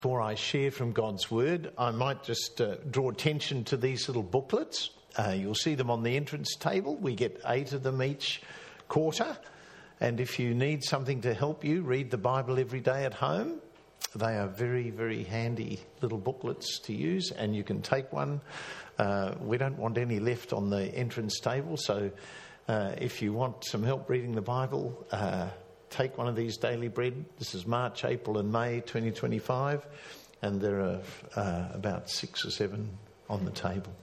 Before I share from God's Word, I might just draw attention to these little booklets. You'll see them on the entrance table. We get 8 of them each quarter. And if you need something to help you read the Bible every day at home, they are very, very handy little booklets to use, and you can take one. We don't want any left on the entrance table, so if you want some help reading the Bible, take one of these Daily Bread. This is March, April and May 2025, and there are about 6 or 7 on the table.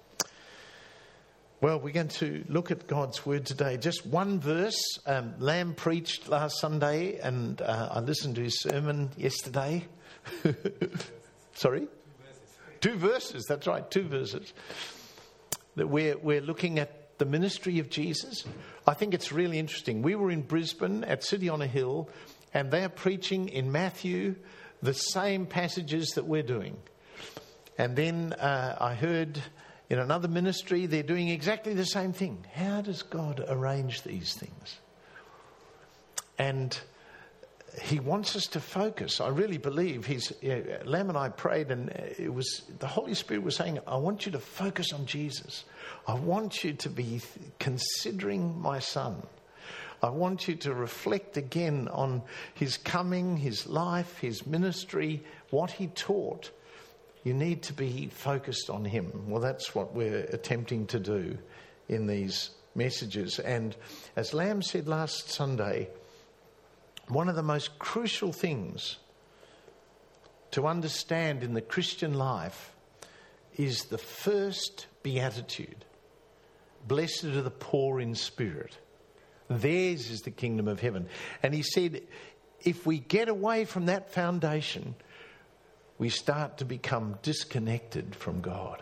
Well, we're going to look at God's Word today. Just one verse. Lamb preached last Sunday, and I listened to his sermon yesterday. Sorry? 2 verses, that's right, 2 verses. That we're looking at the ministry of Jesus. I think it's really interesting. We were in Brisbane at City on a Hill, and they're preaching in Matthew the same passages that we're doing. And then I heard in another ministry they're doing exactly the same thing. How does God arrange these things? And he wants us to focus. I really believe Lam and I prayed, and it was the Holy Spirit was saying, I want you to focus on Jesus. I want you to be considering my son. I want you to reflect again on his coming, his life, his ministry, what he taught. You need to be focused on him. Well, that's what we're attempting to do in these messages. And as Lam said last Sunday, one of the most crucial things to understand in the Christian life is the first beatitude. Blessed are the poor in spirit. Theirs is the kingdom of heaven. And he said, if we get away from that foundation, we start to become disconnected from God.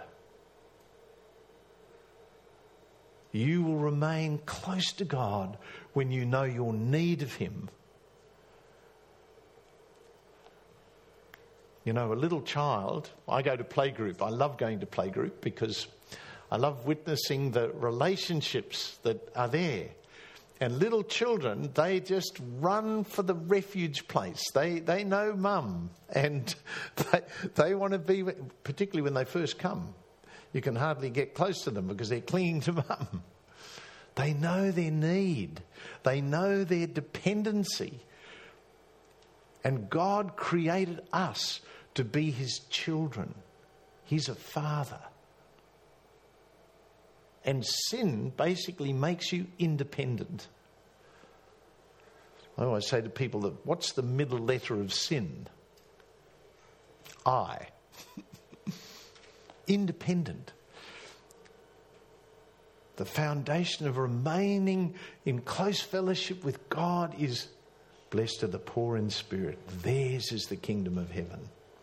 You will remain close to God when you know your need of him. You know, a little child, I go to playgroup. I love going to playgroup because I love witnessing the relationships that are there. And little children, they just run for the refuge place. They know mum, and they want to be, particularly when they first come. You can hardly get close to them because they're clinging to mum. They know their need. They know their dependency. And God created us to be his children. He's a father. And sin basically makes you independent. I always say to people that what's the middle letter of sin? I. Independent. The foundation of remaining in close fellowship with God is blessed are the poor in spirit. Theirs is the kingdom of heaven.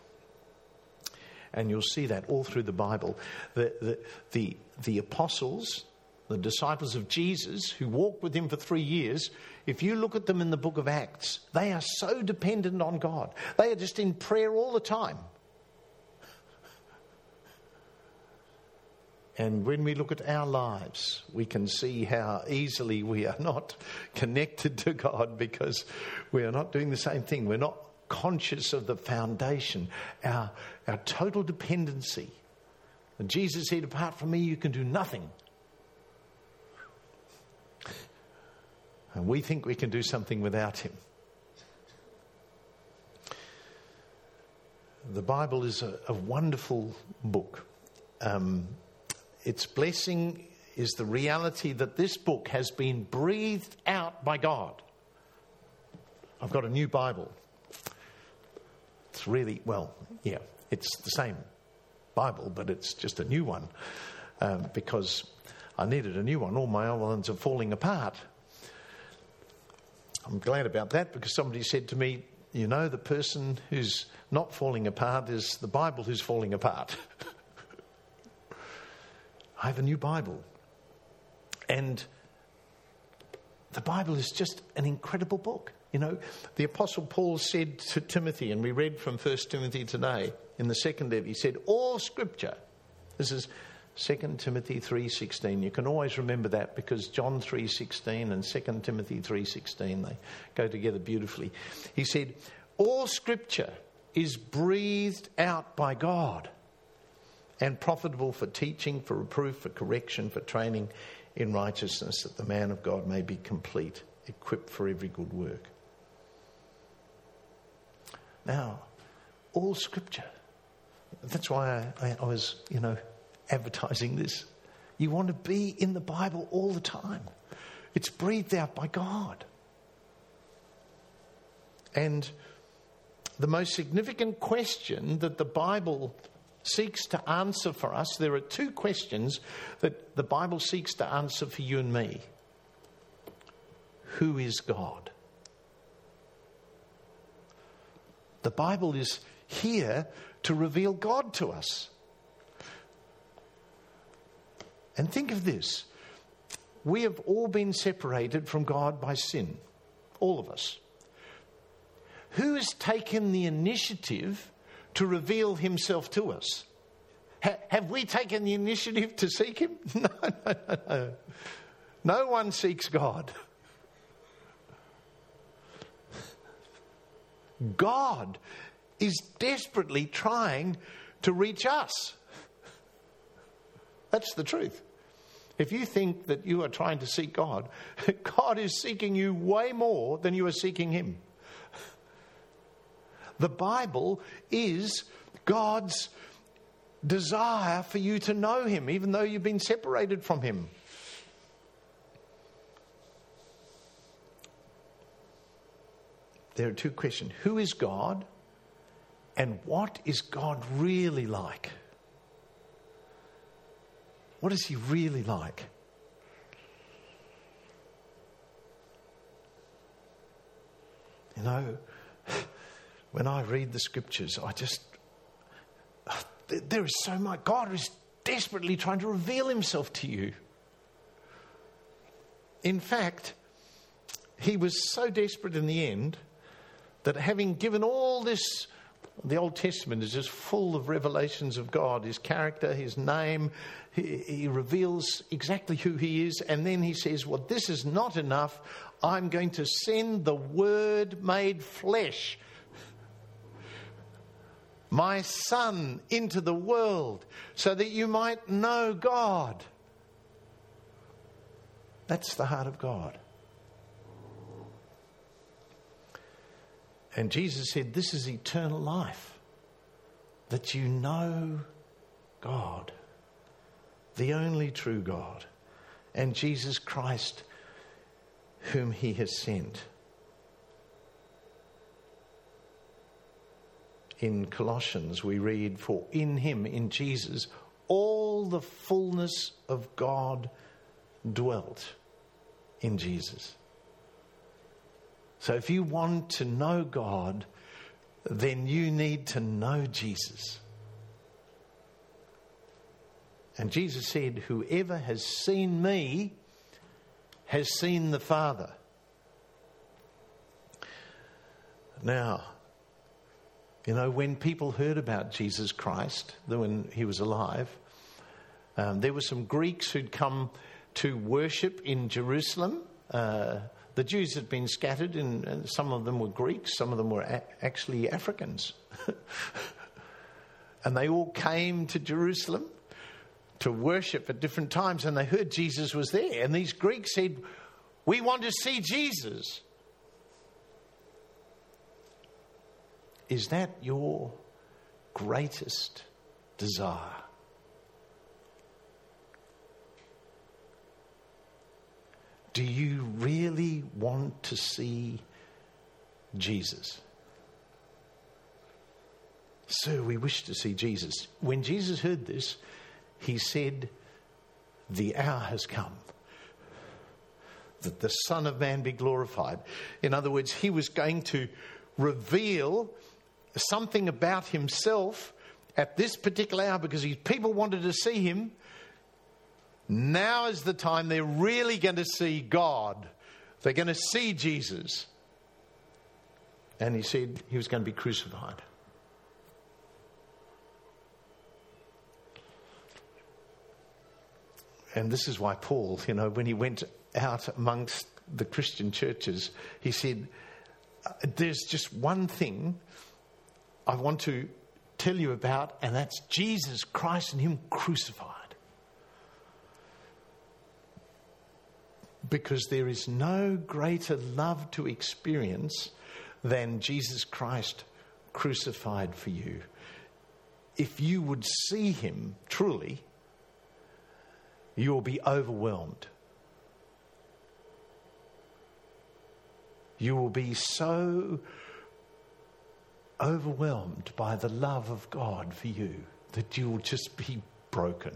And you'll see that all through the Bible. The apostles, the disciples of Jesus, who walked with him for 3 years, if you look at them in the book of Acts, they are so dependent on God. They are just in prayer all the time. And when we look at our lives, we can see how easily we are not connected to God because we are not doing the same thing. We're not conscious of the foundation, our total dependency. And Jesus said, apart from me, you can do nothing. And we think we can do something without him. The Bible is a wonderful book. Its blessing is the reality that this book has been breathed out by God. I've got a new Bible. It's really, it's the same Bible, but it's just a new one because I needed a new one. All my old ones are falling apart. I'm glad about that because somebody said to me, you know, the person who's not falling apart is the Bible who's falling apart. I have a new Bible. And the Bible is just an incredible book. You know, the Apostle Paul said to Timothy, and we read from 1 Timothy today, in the second letter, he said, all Scripture. This is 2 Timothy 3:16. You can always remember that because John 3:16 and 2 Timothy 3:16, they go together beautifully. He said, all Scripture is breathed out by God and profitable for teaching, for reproof, for correction, for training in righteousness, that the man of God may be complete, equipped for every good work. Now, all Scripture. That's why I was, advertising this. You want to be in the Bible all the time. It's breathed out by God. And the most significant question that the Bible seeks to answer for us, there are two questions that the Bible seeks to answer for you and me. Who is God? The Bible is here to reveal God to us. And think of this. We have all been separated from God by sin. All of us. Who has taken the initiative to reveal himself to us? Have we taken the initiative to seek him? No. No one seeks God. God is desperately trying to reach us. That's the truth. If you think that you are trying to seek God, God is seeking you way more than you are seeking him. The Bible is God's desire for you to know him, even though you've been separated from him. There are two questions. Who is God? And what is God really like? What is he really like? When I read the Scriptures, there is so much. God is desperately trying to reveal himself to you. In fact, he was so desperate in the end that having given all this, the Old Testament is just full of revelations of God, his character, his name. He reveals exactly who he is. And then he says, well, this is not enough. I'm going to send the Word made flesh, my Son, into the world so that you might know God. That's the heart of God. And Jesus said, this is eternal life, that you know God, the only true God, and Jesus Christ, whom he has sent. In Colossians we read, for in him, in Jesus, all the fullness of God dwelt in Jesus. So if you want to know God, then you need to know Jesus. And Jesus said, whoever has seen me has seen the Father. Now, when people heard about Jesus Christ, when he was alive, there were some Greeks who'd come to worship in Jerusalem. The Jews had been scattered, and some of them were Greeks, some of them were actually Africans. And they all came to Jerusalem to worship at different times, and they heard Jesus was there. And these Greeks said, we want to see Jesus. Is that your greatest desire? Do you really want to see Jesus? Sir, we wish to see Jesus. When Jesus heard this, he said, the hour has come that the Son of Man be glorified. In other words, he was going to reveal something about himself at this particular hour because his people wanted to see him. Now is the time they're really going to see God. They're going to see Jesus. And he said he was going to be crucified. And this is why Paul, when he went out amongst the Christian churches, he said, there's just one thing I want to tell you about, and that's Jesus Christ and Him crucified. Because there is no greater love to experience than Jesus Christ crucified for you. If you would see Him truly, you will be overwhelmed. You will be so overwhelmed by the love of God for you that you will just be broken.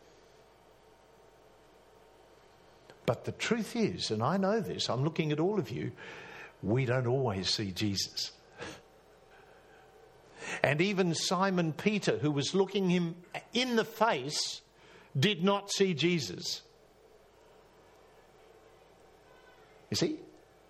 But the truth is, and I know this, I'm looking at all of you, we don't always see Jesus. And even Simon Peter, who was looking him in the face, did not see Jesus. You see?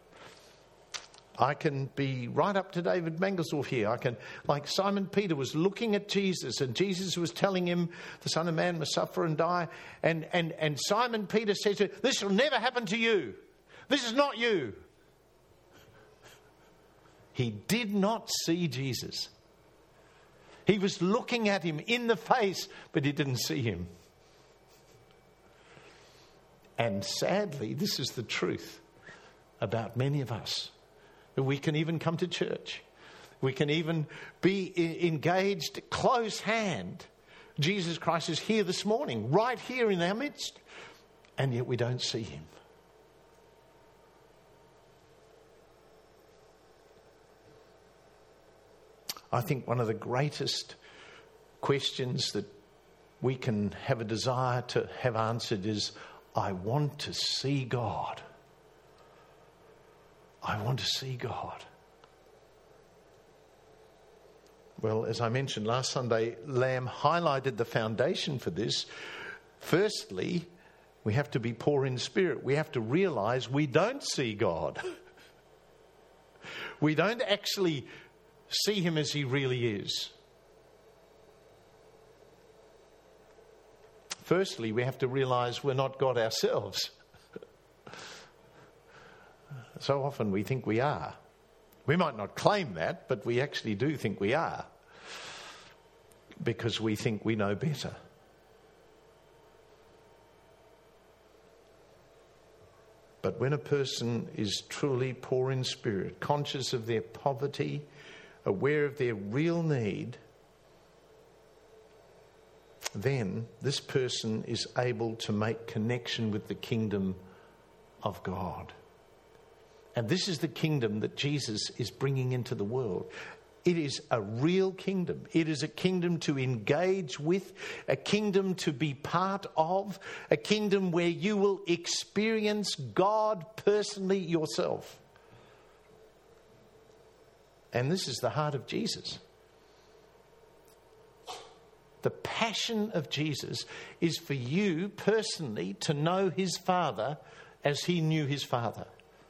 I can be right up to David Mangelsdorf here. Like Simon Peter was looking at Jesus, and Jesus was telling him the Son of Man must suffer and die. And Simon Peter says to him, "This will never happen to you. This is not you." He did not see Jesus. He was looking at him in the face, but he didn't see him. And sadly, this is the truth about many of us. We can even come to church. We can even be engaged close hand. Jesus Christ is here this morning, right here in our midst, and yet we don't see Him. I think one of the greatest questions that we can have a desire to have answered is, I want to see God. I want to see God. Well, as I mentioned last Sunday, Lamb highlighted the foundation for this. Firstly, we have to be poor in spirit. We have to realize we don't see God. We don't actually see Him as He really is. Firstly, we have to realize we're not God ourselves. So often we think we are. We might not claim that, but we actually do think we are. Because we think we know better. But when a person is truly poor in spirit, conscious of their poverty, aware of their real need, then this person is able to make connection with the kingdom of God. And this is the kingdom that Jesus is bringing into the world. It is a real kingdom. It is a kingdom to engage with, a kingdom to be part of, a kingdom where you will experience God personally yourself. And this is the heart of Jesus. The passion of Jesus is for you personally to know His Father as He knew His Father.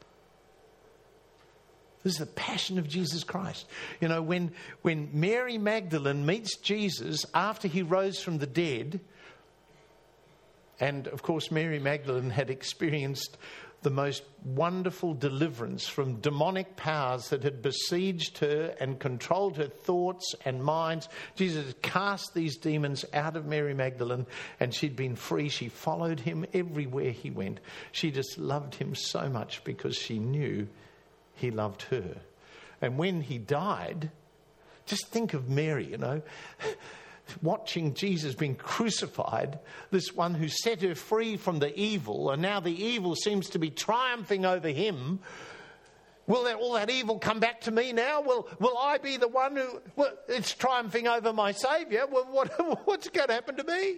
This is the passion of Jesus Christ. You know, when Mary Magdalene meets Jesus after He rose from the dead, and of course Mary Magdalene had experienced the most wonderful deliverance from demonic powers that had besieged her and controlled her thoughts and minds. Jesus had cast these demons out of Mary Magdalene, and she'd been free. She followed Him everywhere He went. She just loved Him so much because she knew He loved her. And when He died, just think of Mary, you know, watching Jesus being crucified, this one who set her free from the evil, and now the evil seems to be triumphing over Him. Will all that evil come back to me now? Will I be the one who it's triumphing over my Saviour? Well, what's going to happen to me?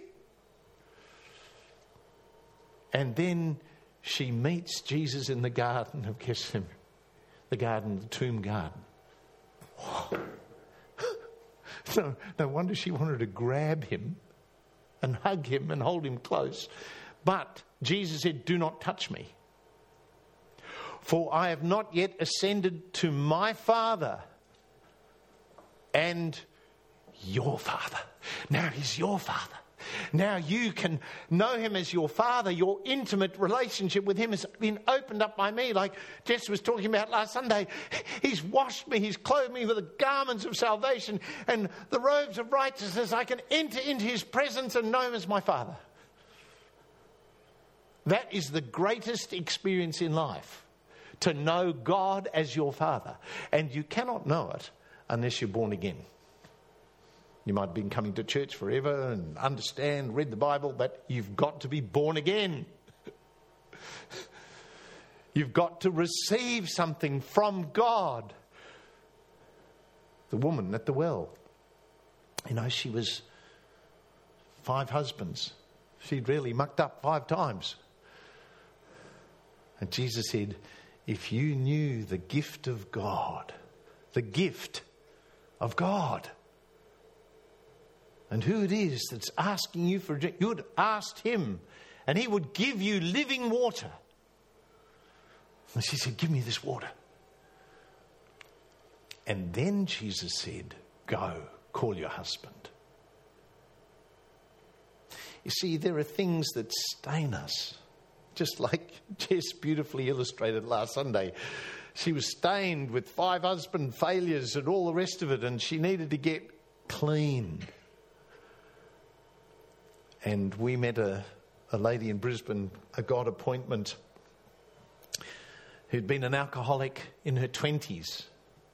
And then she meets Jesus in the Garden of Gethsemane. The tomb garden. No wonder she wanted to grab Him and hug Him and hold Him close. But Jesus said, "Do not touch me. For I have not yet ascended to my Father and your Father." Now He's your Father. Now you can know him as your Father. Your intimate relationship with him has been opened up by me, like Jess was talking about last Sunday. He's washed me. He's clothed me with the garments of salvation and the robes of righteousness. I can enter into his presence and know him as my Father. That is the greatest experience in life, to know God as your Father. And you cannot know it unless you're born again. You might have been coming to church forever and understand, read the Bible, but you've got to be born again. You've got to receive something from God. The woman at the well, she was 5 husbands. She'd really mucked up 5 times. And Jesus said, if you knew the gift of God, and who it is that's asking you for a drink, you'd ask him and he would give you living water. And she said, give me this water. And then Jesus said, go, call your husband. You see, there are things that stain us, just like Jess beautifully illustrated last Sunday. She was stained with 5 husband failures and all the rest of it, and she needed to get clean. And we met a lady in Brisbane, a God appointment, who'd been an alcoholic in her 20s.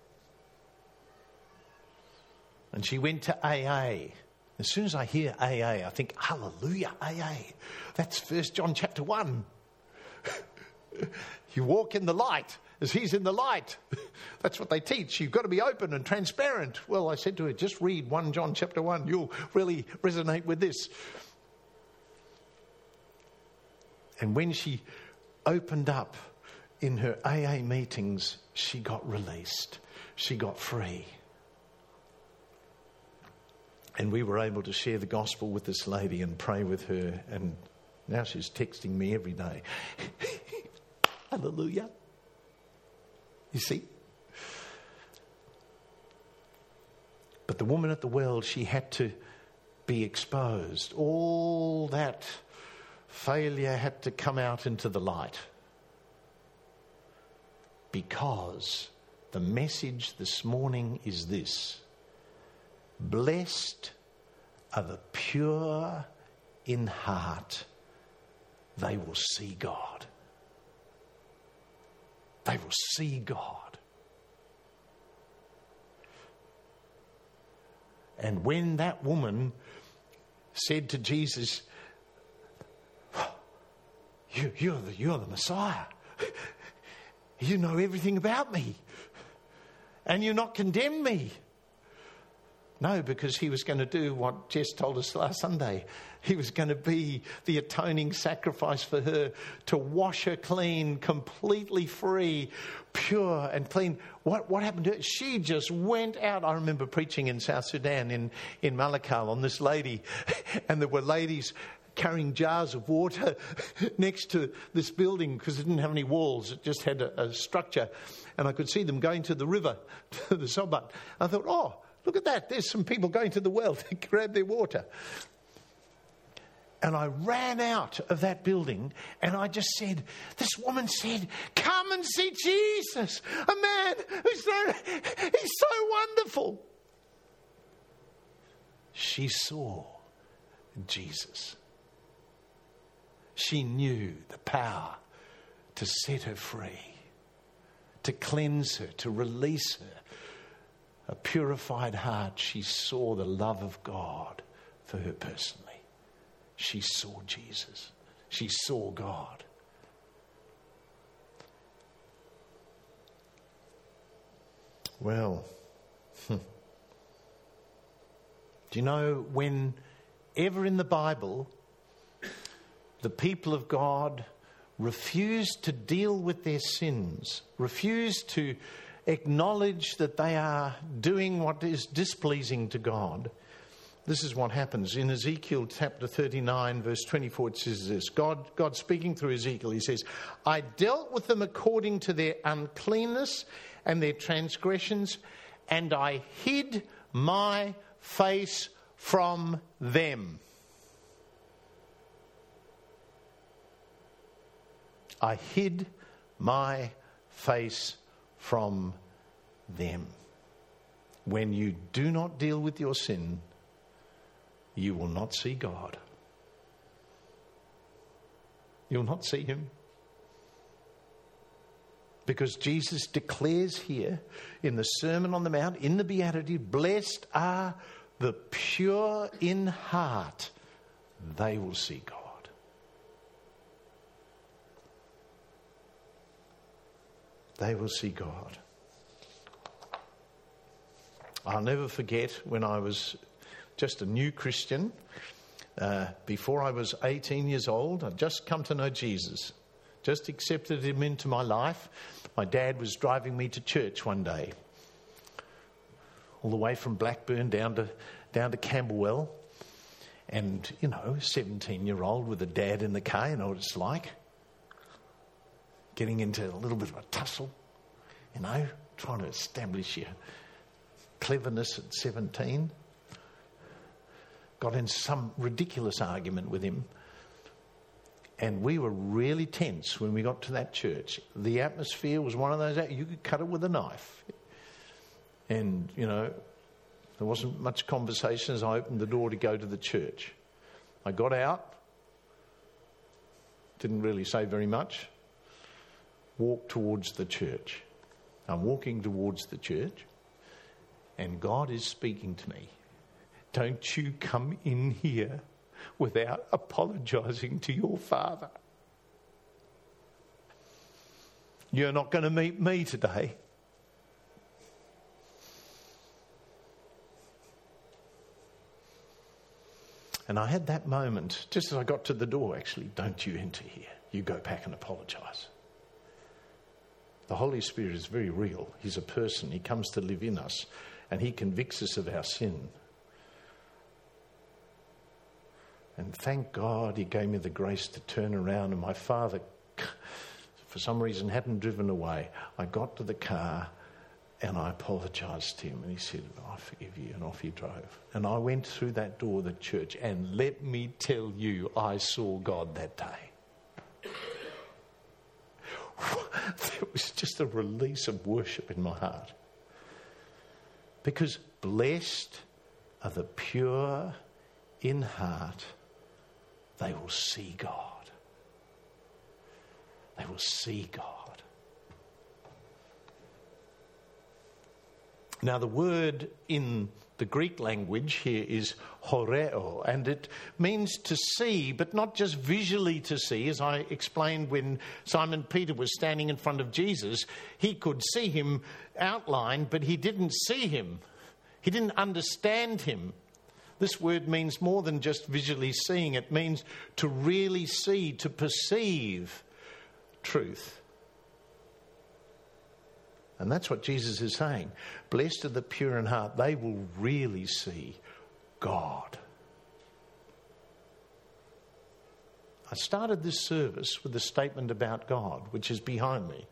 And she went to AA. As soon as I hear AA, I think, hallelujah, AA. That's 1 John chapter 1. You walk in the light as he's in the light. That's what they teach. You've got to be open and transparent. Well, I said to her, just read 1 John chapter 1. You'll really resonate with this. And when she opened up in her AA meetings, she got released. She got free. And we were able to share the gospel with this lady and pray with her. And now she's texting me every day. Hallelujah. You see? But the woman at the well, she had to be exposed. All that failure had to come out into the light. Because the message this morning is this: blessed are the pure in heart, they will see God. They will see God. And when that woman said to Jesus, You're the Messiah. You know everything about me. And you're not condemned me. No, because he was going to do what Jess told us last Sunday. He was going to be the atoning sacrifice for her, to wash her clean, completely free, pure and clean. What happened to her? She just went out. I remember preaching in South Sudan, in Malakal, on this lady. And there were ladies carrying jars of water next to this building because it didn't have any walls. It just had a structure. And I could see them going to the river, to the Sobat. I thought, oh, look at that. There's some people going to the well to grab their water. And I ran out of that building and I just said, this woman said, come and see Jesus, a man he's so wonderful. She saw Jesus. She knew the power to set her free, to cleanse her, to release her. A purified heart, she saw the love of God for her personally. She saw Jesus. She saw God. Well, do you know, whenever in the Bible the people of God refused to deal with their sins, refused to acknowledge that they are doing what is displeasing to God, this is what happens. In Ezekiel chapter 39, verse 24, it says this. God speaking through Ezekiel, he says, I dealt with them according to their uncleanness and their transgressions, and I hid my face from them. I hid my face from them. When you do not deal with your sin, you will not see God. You'll not see him. Because Jesus declares here in the Sermon on the Mount, in the Beatitude, blessed are the pure in heart, they will see God. They will see God. I'll never forget when I was just a new Christian, before I was 18 years old. I'd just come to know Jesus, just accepted him into my life. My dad was driving me to church one day, all the way from Blackburn down to Camberwell. And, 17-year-old with a dad in the car, you know what it's like. Getting into a little bit of a tussle, trying to establish your cleverness at 17. Got in some ridiculous argument with him. And we were really tense when we got to that church. The atmosphere was one of those, you could cut it with a knife. And, there wasn't much conversation as I opened the door to go to the church. I got out, didn't really say very much, walked towards the church. I'm walking towards the church, and God is speaking to me. Don't you come in here without apologising to your Father. You're not going to meet me today. And I had that moment, just as I got to the door, actually, don't you enter here. You go back and apologise. The Holy Spirit is very real. He's a person. He comes to live in us, and he convicts us of our sin. And thank God he gave me the grace to turn around, and my father, for some reason, hadn't driven away. I got to the car and I apologised to him, and he said, I forgive you, and off he drove. And I went through that door of the church, and let me tell you, I saw God that day. There was just a release of worship in my heart. Because blessed are the pure in heart, they will see God. They will see God. Now, the word in the Greek language here is horeo, and it means to see, but not just visually to see. As I explained when Simon Peter was standing in front of Jesus, he could see him outlined, but he didn't see him. He didn't understand him. This word means more than just visually seeing. It means to really see, to perceive truth. And that's what Jesus is saying. Blessed are the pure in heart. They will really see God. I started this service with a statement about God, which is behind me.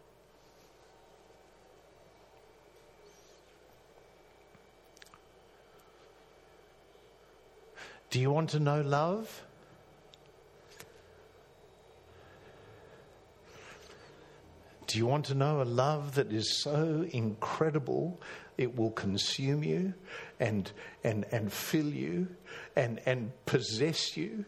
Do you want to know love? Do you want to know a love that is so incredible it will consume you and fill you and possess you?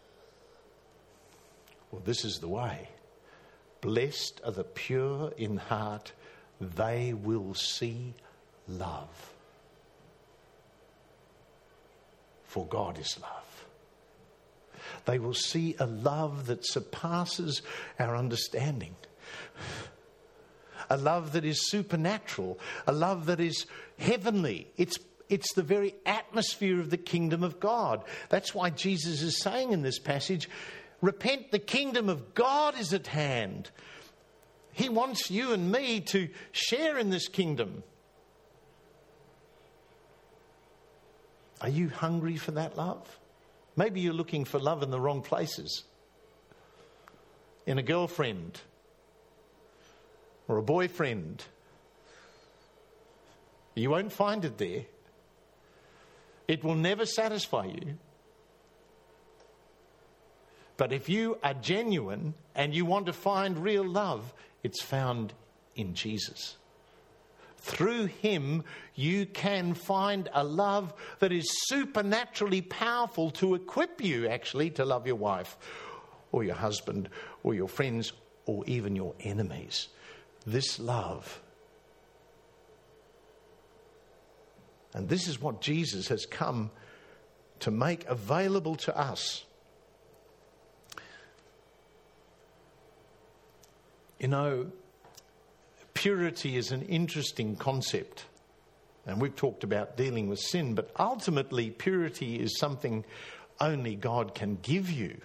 Well, this is the way. Blessed are the pure in heart, they will see love. For God is love. They will see a love that surpasses our understanding. A love that is supernatural. A love that is heavenly. It's the very atmosphere of the kingdom of God. That's why Jesus is saying in this passage, repent, the kingdom of God is at hand. He wants you and me to share in this kingdom. Are you hungry for that love? Maybe you're looking for love in the wrong places. In a girlfriend or a boyfriend. You won't find it there. It will never satisfy you. But if you are genuine and you want to find real love, it's found in Jesus. Through him, you can find a love that is supernaturally powerful to equip you actually to love your wife or your husband or your friends or even your enemies. This love. And this is what Jesus has come to make available to us. You know, purity is an interesting concept. And we've talked about dealing with sin, but ultimately purity is something only God can give you.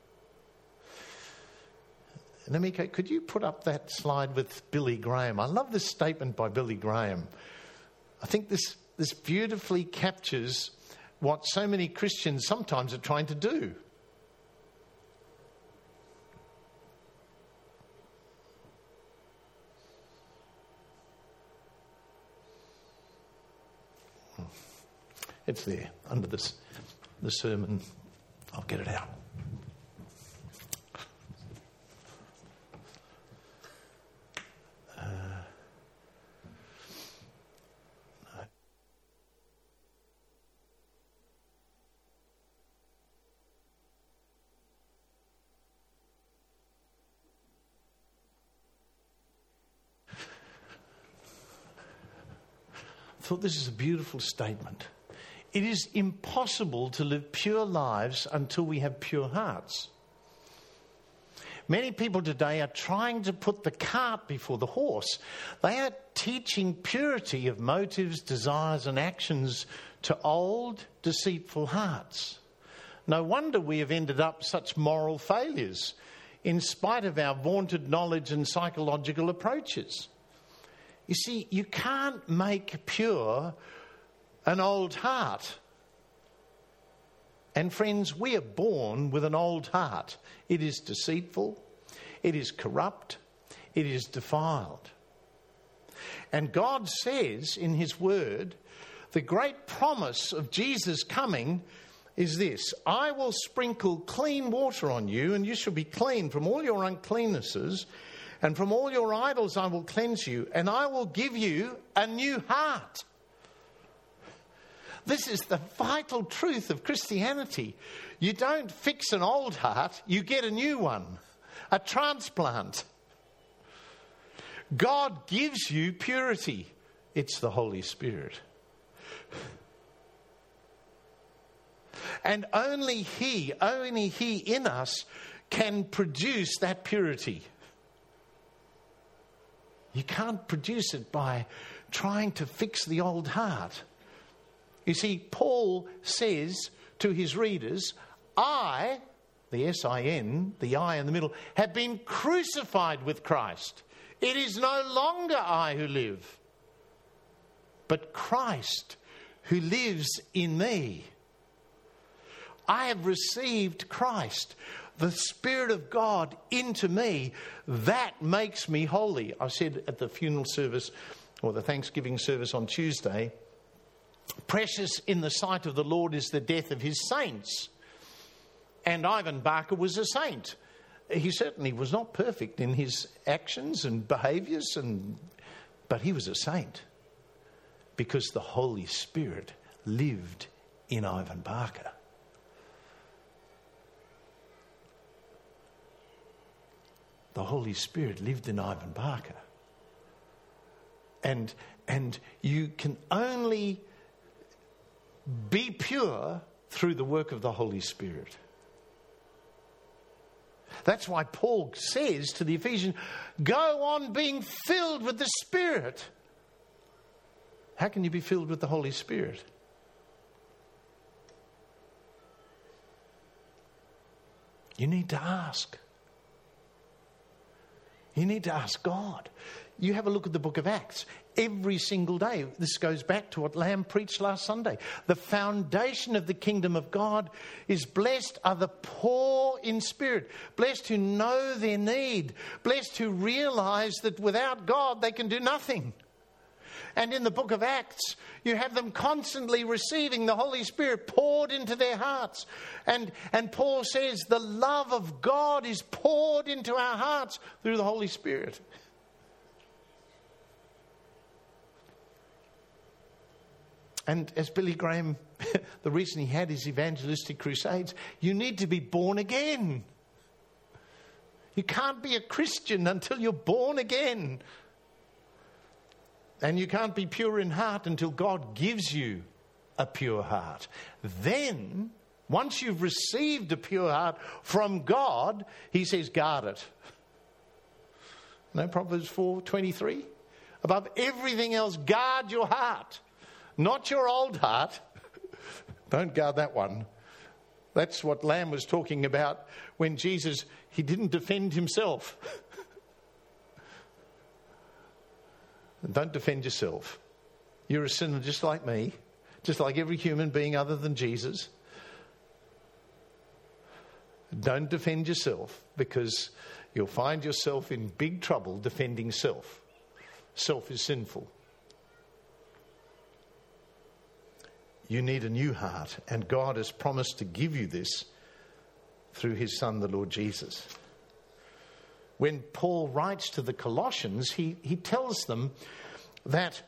Namika, could you put up that slide with Billy Graham? I love this statement by Billy Graham. I think this beautifully captures what so many Christians sometimes are trying to do. It's there, under the sermon. I'll get it out. I thought this is a beautiful statement. It is impossible to live pure lives until we have pure hearts. Many people today are trying to put the cart before the horse. They are teaching purity of motives, desires, and actions to old, deceitful hearts. No wonder we have ended up such moral failures, in spite of our vaunted knowledge and psychological approaches. You see, you can't make pure an old heart. And friends, we are born with an old heart. It is deceitful, it is corrupt, it is defiled. And God says in his word, the great promise of Jesus coming is this: I will sprinkle clean water on you, and you shall be clean from all your uncleannesses, and from all your idols I will cleanse you, and I will give you a new heart. This is the vital truth of Christianity. You don't fix an old heart, you get a new one, a transplant. God gives you purity. It's the Holy Spirit. And only He in us can produce that purity. You can't produce it by trying to fix the old heart. You see, Paul says to his readers, I, the S-I-N, the I in the middle, have been crucified with Christ. It is no longer I who live, but Christ who lives in me. I have received Christ, the Spirit of God, into me. That makes me holy. I said at the funeral service, or the Thanksgiving service on Tuesday, precious in the sight of the Lord is the death of his saints. And Ivan Barker was a saint. He certainly was not perfect in his actions and behaviours, but he was a saint because the Holy Spirit lived in Ivan Barker. The Holy Spirit lived in Ivan Barker. And you can only be pure through the work of the Holy Spirit. That's why Paul says to the Ephesians, go on being filled with the Spirit. How can you be filled with the Holy Spirit? You need to ask. You need to ask God. You have a look at the book of Acts. Every single day, this goes back to what Lamb preached last Sunday. The foundation of the kingdom of God is blessed are the poor in spirit, blessed who know their need, blessed who realize that without God they can do nothing. And in the book of Acts, you have them constantly receiving the Holy Spirit poured into their hearts. And Paul says the love of God is poured into our hearts through the Holy Spirit. And as Billy Graham, the reason he had his evangelistic crusades, you need to be born again. You can't be a Christian until you're born again. And you can't be pure in heart until God gives you a pure heart. Then, once you've received a pure heart from God, he says, guard it. No, Proverbs 4:23. Above everything else, guard your heart. Not your old heart. Don't guard that one. That's what Lamb was talking about when Jesus, he didn't defend himself. Don't defend yourself. You're a sinner just like me, just like every human being other than Jesus. Don't defend yourself, because you'll find yourself in big trouble defending self. Self is sinful. You need a new heart, and God has promised to give you this through his Son, the Lord Jesus. When Paul writes to the Colossians, he tells them that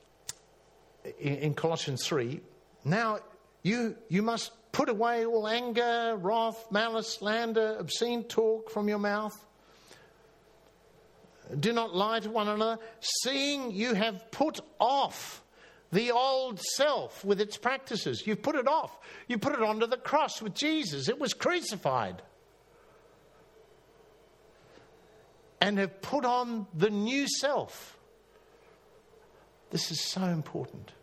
in Colossians 3, now you must put away all anger, wrath, malice, slander, obscene talk from your mouth. Do not lie to one another, seeing you have put off the old self with its practices. You've put it off. You put it onto the cross with Jesus. It was crucified. And have put on the new self. This is so important.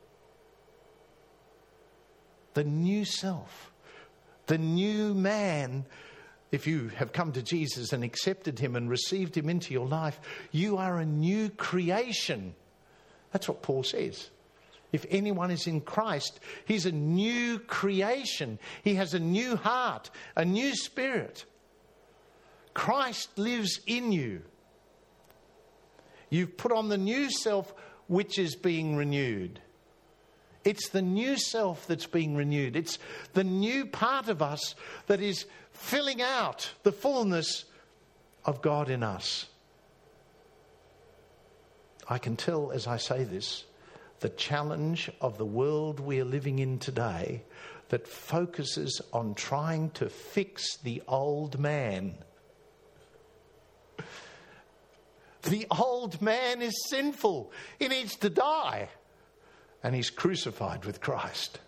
The new self. The new man. If you have come to Jesus and accepted him and received him into your life, you are a new creation. That's what Paul says. If anyone is in Christ, he's a new creation. He has a new heart, a new spirit. Christ lives in you. You've put on the new self, which is being renewed. It's the new self that's being renewed. It's the new part of us that is filling out the fullness of God in us. I can tell as I say this, the challenge of the world we are living in today that focuses on trying to fix the old man. The old man is sinful. He needs to die. And he's crucified with Christ.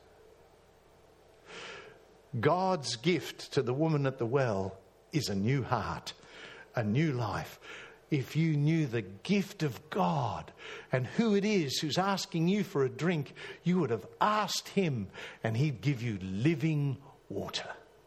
God's gift to the woman at the well is a new heart, a new life. If you knew the gift of God and who it is who's asking you for a drink, you would have asked him and he'd give you living water.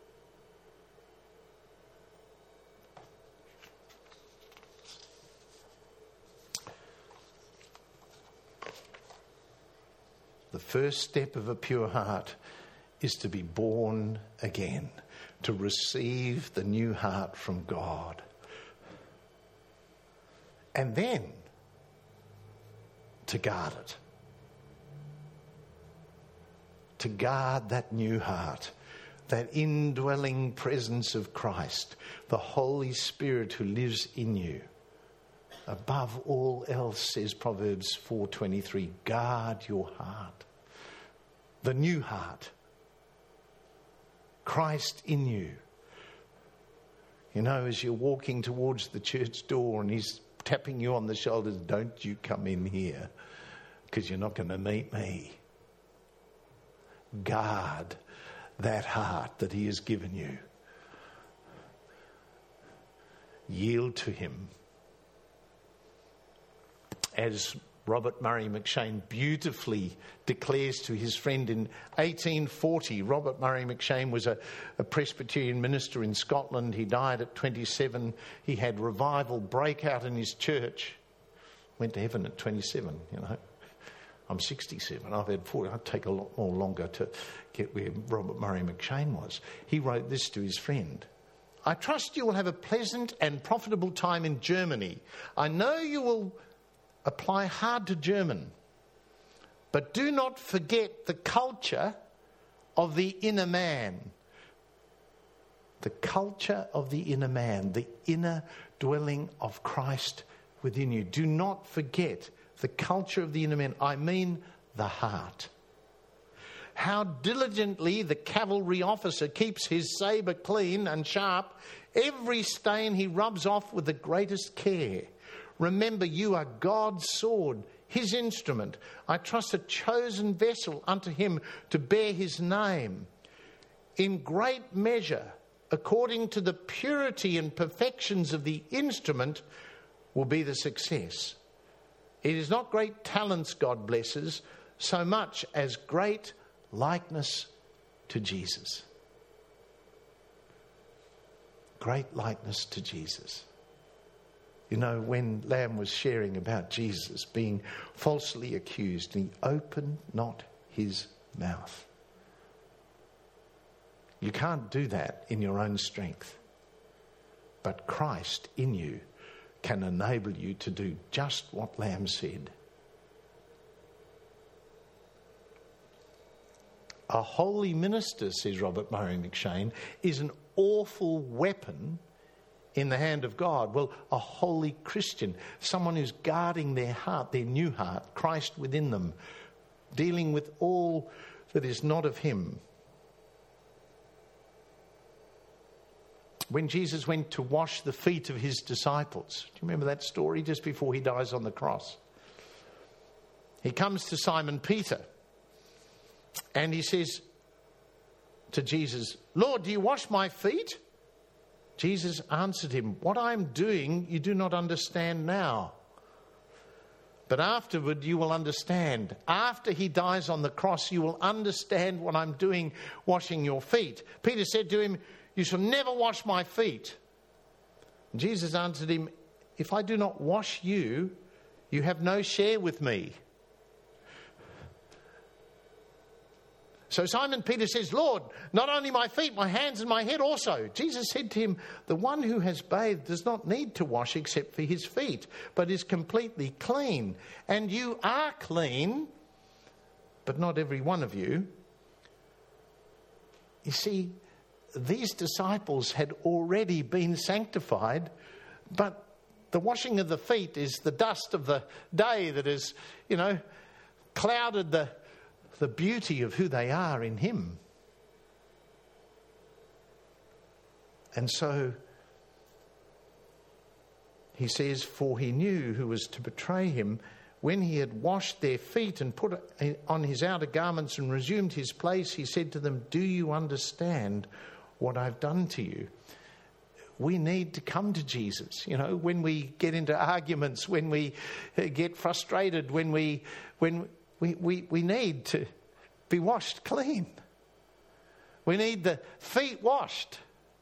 The first step of a pure heart is to be born again, to receive the new heart from God. And then to guard it. To guard that new heart, that indwelling presence of Christ, the Holy Spirit who lives in you. Above all else, says Proverbs 4:23, guard your heart. The new heart. Christ in you. You know, as you're walking towards the church door and he's tapping you on the shoulders, don't you come in here, because you're not going to meet me. Guard that heart that he has given you. Yield to him. As Robert Murray McCheyne beautifully declares to his friend in 1840. Robert Murray McCheyne was a Presbyterian minister in Scotland. He died at 27. He had revival break out in his church. Went to heaven at 27, you know. I'm 67. I've had 40. I'd take a lot more longer to get where Robert Murray McCheyne was. He wrote this to his friend. I trust you will have a pleasant and profitable time in Germany. I know you will apply hard to German. But do not forget the culture of the inner man. The culture of the inner man, the inner dwelling of Christ within you. Do not forget the culture of the inner man. I mean the heart. How diligently the cavalry officer keeps his sabre clean and sharp. Every stain he rubs off with the greatest care. Remember, you are God's sword, his instrument. I trust a chosen vessel unto him to bear his name. In great measure, according to the purity and perfections of the instrument, will be the success. It is not great talents God blesses, so much as great likeness to Jesus. Great likeness to Jesus. You know, when Lamb was sharing about Jesus being falsely accused, he opened not his mouth. You can't do that in your own strength. But Christ in you can enable you to do just what Lamb said. A holy minister, says Robert Murray McShane, is an awful weapon in the hand of God. Well, a holy Christian, someone who's guarding their heart, their new heart, Christ within them, dealing with all that is not of him. When Jesus went to wash the feet of his disciples, do you remember that story just before he dies on the cross? He comes to Simon Peter and he says to Jesus, Lord, do you wash my feet? Jesus answered him, what I am doing you do not understand now, but afterward you will understand. After he dies on the cross, you will understand what I'm doing, washing your feet. Peter said to him, you shall never wash my feet. And Jesus answered him, if I do not wash you, you have no share with me. So Simon Peter says, Lord, not only my feet, my hands and my head also. Jesus said to him, the one who has bathed does not need to wash except for his feet, but is completely clean. And you are clean, but not every one of you. You see, these disciples had already been sanctified, but the washing of the feet is the dust of the day that has, clouded the beauty of who they are in him. And so he says, for he knew who was to betray him. When he had washed their feet and put on his outer garments and resumed his place, he said to them, do you understand what I've done to you? We need to come to Jesus. When we get into arguments, when we get frustrated, when we need to be washed clean. We need the feet washed.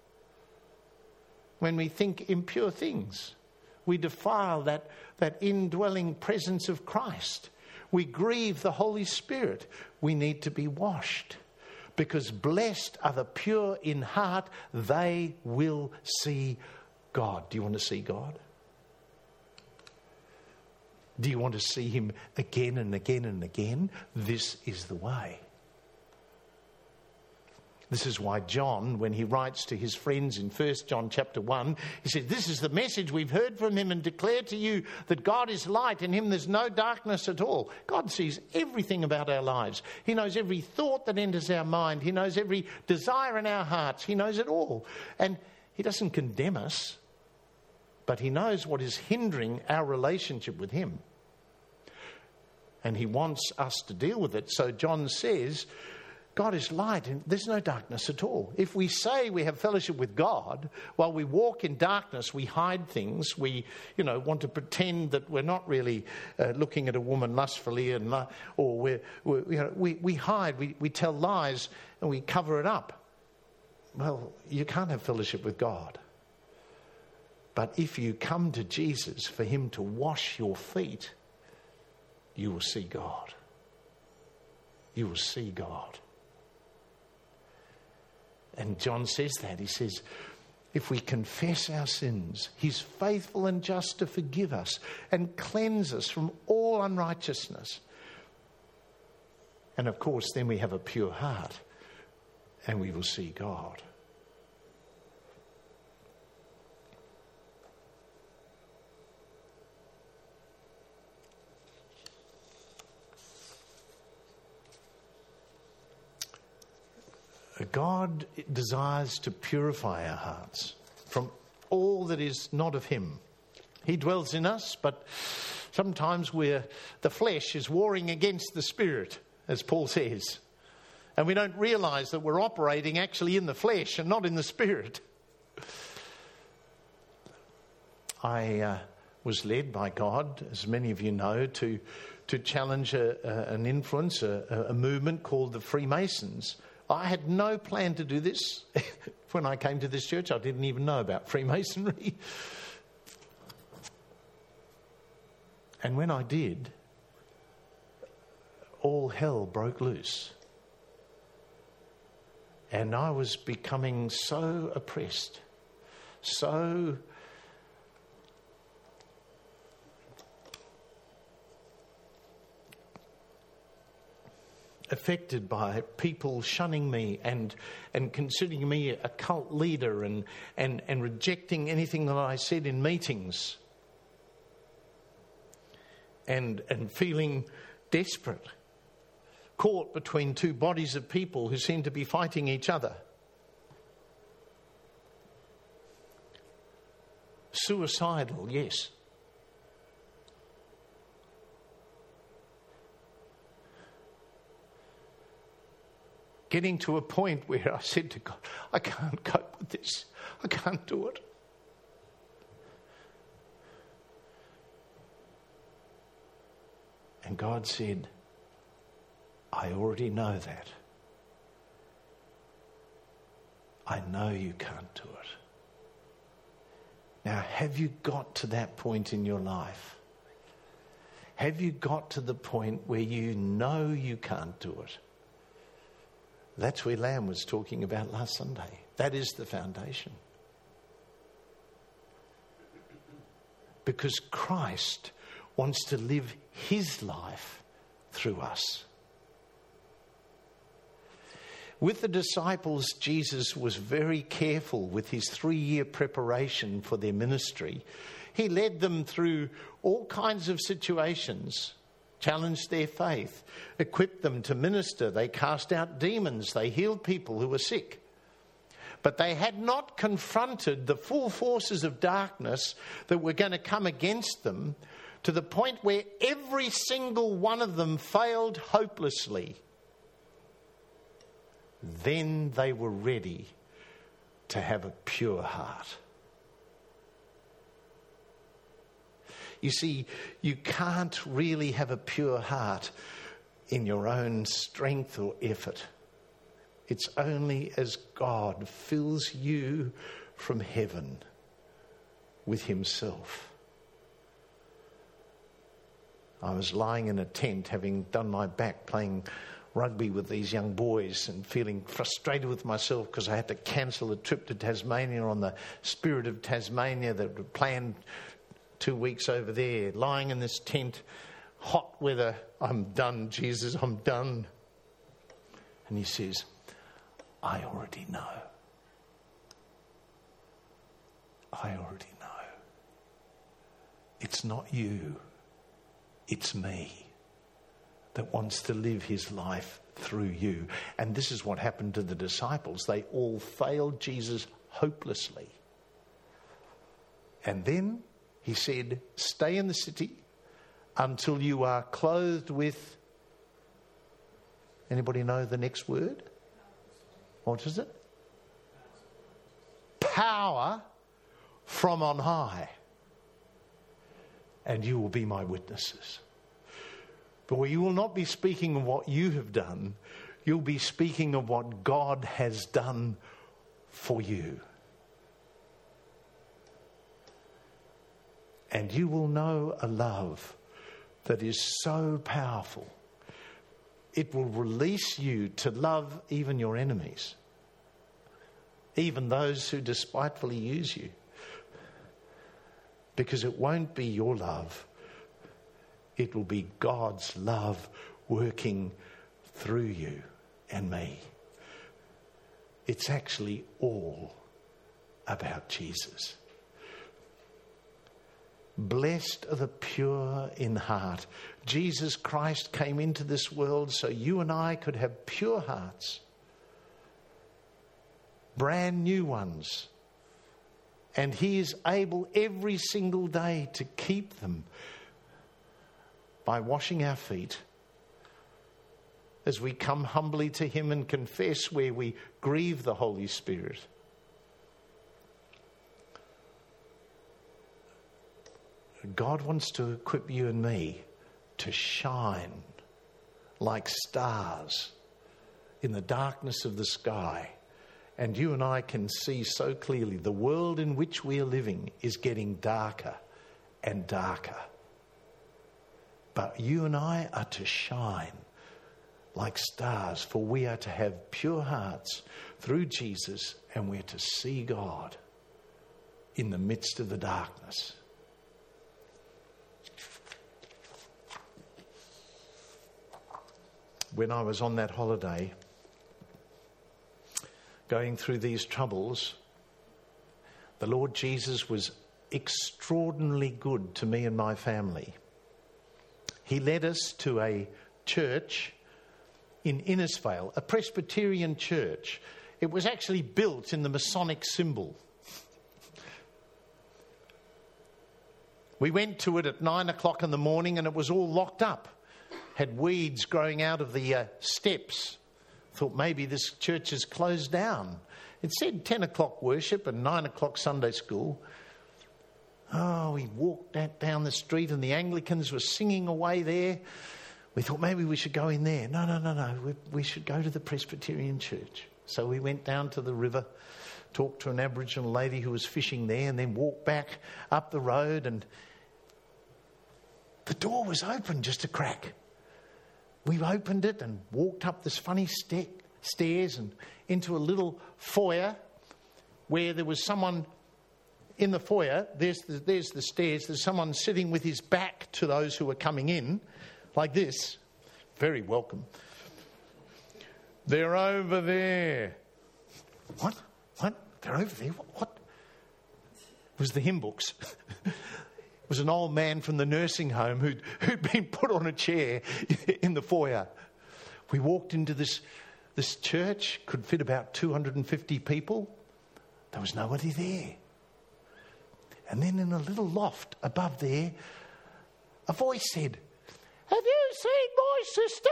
When we think impure things, we defile that indwelling presence of Christ. We grieve the Holy Spirit. We need to be washed. Because blessed are the pure in heart, they will see God. Do you want to see God? Do you want to see him again and again and again? This is the way. This is why John, when he writes to his friends in 1 John chapter 1, he says, this is the message we've heard from him and declare to you that God is light. In him there's no darkness at all. God sees everything about our lives. He knows every thought that enters our mind. He knows every desire in our hearts. He knows it all. And he doesn't condemn us, but he knows what is hindering our relationship with him. And he wants us to deal with it. So John says, God is light and there's no darkness at all. If we say we have fellowship with God, while we walk in darkness, we hide things. We, want to pretend that we're not really looking at a woman lustfully, or we hide, we tell lies and we cover it up. Well, you can't have fellowship with God. But if you come to Jesus for him to wash your feet, you will see God. You will see God. And John says that. He says, if we confess our sins, he's faithful and just to forgive us and cleanse us from all unrighteousness. And of course, then we have a pure heart and we will see God. God desires to purify our hearts from all that is not of him. He dwells in us, but sometimes the flesh is warring against the spirit, as Paul says. And we don't realise that we're operating actually in the flesh and not in the spirit. I was led by God, as many of you know, to challenge an influence, a movement called the Freemasons. I had no plan to do this. When I came to this church, I didn't even know about Freemasonry. And when I did, all hell broke loose. And I was becoming so oppressed, so affected by people shunning me and considering me a cult leader and rejecting anything that I said in meetings and feeling desperate, caught between two bodies of people who seem to be fighting each other. Suicidal, yes. Getting to a point where I said to God, I can't cope with this. I can't do it. And God said, I already know that. I know you can't do it. Now, have you got to that point in your life? Have you got to the point where you know you can't do it? That's where Lamb was talking about last Sunday. That is the foundation. Because Christ wants to live his life through us. With the disciples, Jesus was very careful with his 3-year preparation for their ministry. He led them through all kinds of situations, challenged their faith, equipped them to minister. They cast out demons. They healed people who were sick. But they had not confronted the full forces of darkness that were going to come against them to the point where every single one of them failed hopelessly. Then they were ready to have a pure heart. You see, you can't really have a pure heart in your own strength or effort. It's only as God fills you from heaven with himself. I was lying in a tent, having done my back playing rugby with these young boys and feeling frustrated with myself because I had to cancel a trip to Tasmania on the Spirit of Tasmania that were planned 2 weeks over there, lying in this tent, hot weather. I'm done, Jesus, I'm done. And he says, I already know. I already know. It's not you. It's me that wants to live his life through you. And this is what happened to the disciples. They all failed Jesus hopelessly. And then he said, stay in the city until you are clothed with, anybody know the next word? What is it? Power from on high. And you will be my witnesses. But you will not be speaking of what you have done. You'll be speaking of what God has done for you. And you will know a love that is so powerful. It will release you to love even your enemies, even those who despitefully use you. Because it won't be your love. It will be God's love working through you and me. It's actually all about Jesus. Blessed are the pure in heart. Jesus Christ came into this world so you and I could have pure hearts. Brand new ones. And He is able every single day to keep them by washing our feet as we come humbly to Him and confess where we grieve the Holy Spirit. God wants to equip you and me to shine like stars in the darkness of the sky. And you and I can see so clearly the world in which we are living is getting darker and darker. But you and I are to shine like stars, for we are to have pure hearts through Jesus, and we're to see God in the midst of the darkness. When I was on that holiday, going through these troubles, the Lord Jesus was extraordinarily good to me and my family. He led us to a church in Innisfail, a Presbyterian church. It was actually built in the Masonic symbol. We went to it at 9 o'clock in the morning and it was all locked up. Had weeds growing out of the steps. Thought maybe this church is closed down. It said 10 o'clock worship and 9 o'clock Sunday school. Oh, we walked down the street and the Anglicans were singing away there. We thought maybe we should go in there. No. We should go to the Presbyterian church. So we went down to the river, talked to an Aboriginal lady who was fishing there, and then walked back up the road, and the door was open just a crack. We opened it and walked up this funny stairs and into a little foyer where there was someone in the foyer. There's the stairs. There's someone sitting with his back to those who were coming in, like this. Very welcome. They're over there. What? They're over there? What? It was the hymn books. It was an old man from the nursing home who'd been put on a chair in the foyer. We walked into this church, could fit about 250 people. There was nobody there. And then in a little loft above there, a voice said, "Have you seen my sister?"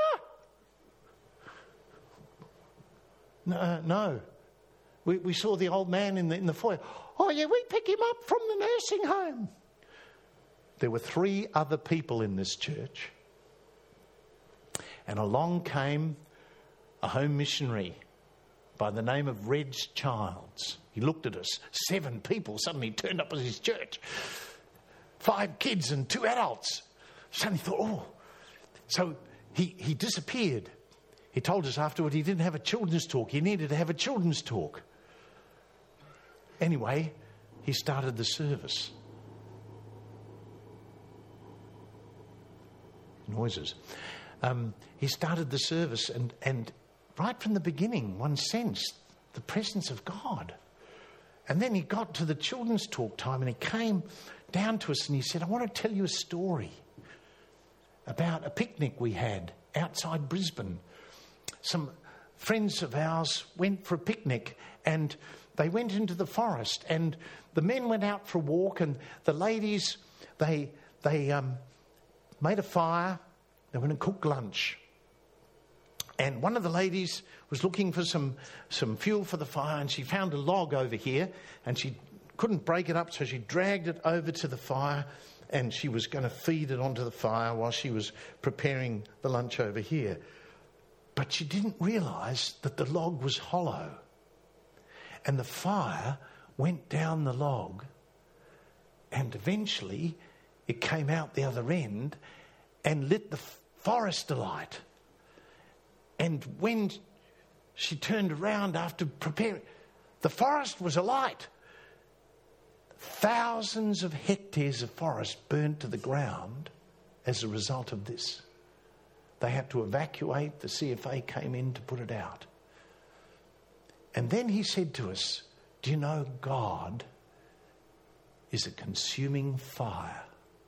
No. We saw the old man in the foyer. "Oh yeah, we pick him up from the nursing home." There were 3 other people in this church. And along came a home missionary by the name of Reg Childs. He looked at us. 7 people suddenly turned up at his church. 5 kids and 2 adults. Suddenly thought, oh. So he disappeared. He told us afterward he didn't have a children's talk. He needed to have a children's talk. Anyway, he started the service. Noises. He started the service and right from the beginning one sensed the presence of God. And then he got to the children's talk time and he came down to us and he said, "I want to tell you a story about a picnic we had outside Brisbane. Some friends of ours went for a picnic and they went into the forest and the men went out for a walk and the ladies, they made a fire. They went and cooked lunch. And one of the ladies was looking for some fuel for the fire and she found a log over here and she couldn't break it up, so she dragged it over to the fire and she was going to feed it onto the fire while she was preparing the lunch over here. But she didn't realise that the log was hollow and the fire went down the log and eventually it came out the other end and lit the forest alight. And when she turned around after preparing, the forest was alight. Thousands of hectares of forest burnt to the ground as a result of this. They had to evacuate. The CFA came in to put it out. And then he said to us, do you know God is a consuming fire?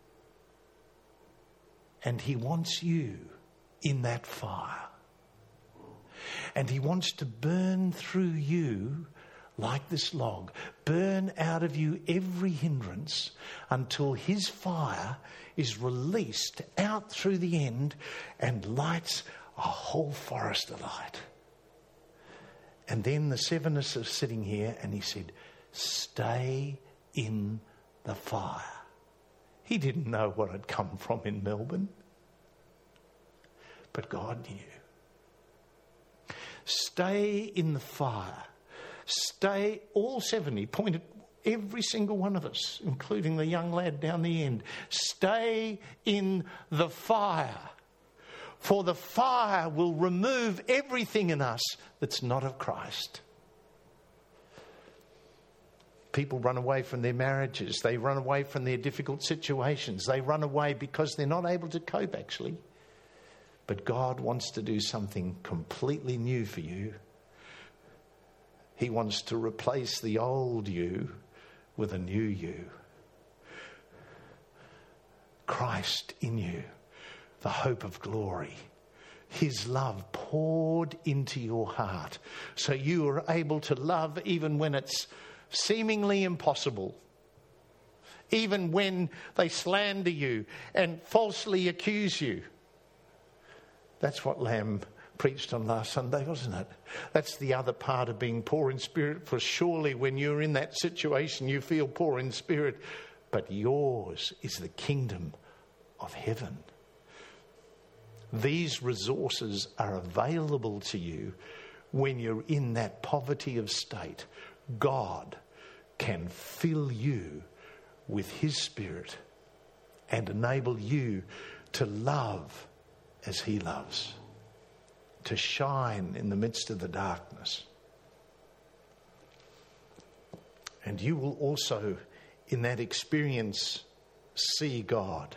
And he wants you in that fire. And he wants to burn through you like this log, burn out of you every hindrance until his fire is released out through the end and lights a whole forest alight. And then the seven of us are sitting here and he said, stay in the fire. He didn't know what had come from in Melbourne, but God knew. Stay in the fire. Stay, all 70, pointed every single one of us, including the young lad down the end. Stay in the fire. For the fire will remove everything in us that's not of Christ. People run away from their marriages. They run away from their difficult situations. They run away because they're not able to cope, actually. But God wants to do something completely new for you. He wants to replace the old you with a new you. Christ in you, the hope of glory. His love poured into your heart so you are able to love even when it's seemingly impossible. Even when they slander you and falsely accuse you. That's what Lamb preached on last Sunday, wasn't it? That's the other part of being poor in spirit. For surely when you're in that situation, you feel poor in spirit. But yours is the kingdom of heaven. These resources are available to you when you're in that poverty of state. God can fill you with his Spirit and enable you to love as he loves, to shine in the midst of the darkness. And you will also, in that experience, see God.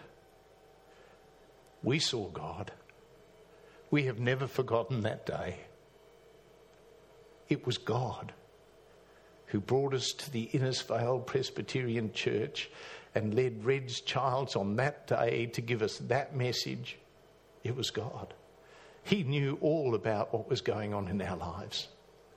We saw God. We have never forgotten that day. It was God who brought us to the Innisfail Presbyterian Church and led Reg Childs on that day to give us that message. It was God. He knew all about what was going on in our lives.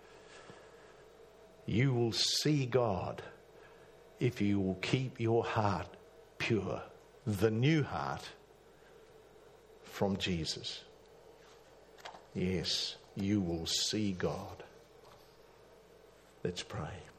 You will see God if you will keep your heart pure, the new heart from Jesus. Yes, you will see God. Let's pray.